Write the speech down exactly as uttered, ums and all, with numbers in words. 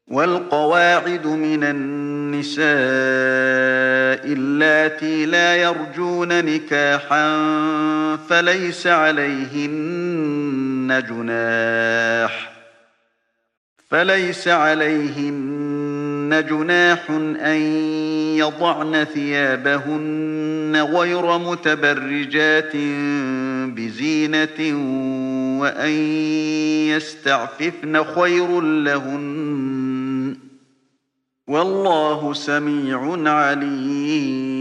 والقواعد من النساء اللاتي لا يرجون نكاحا فليس عليهن جناح فليس عليهن جناح أن يضعن ثيابهن غير متبرجات بزينة وأن يستعففن خير لهن والله سميع عليم.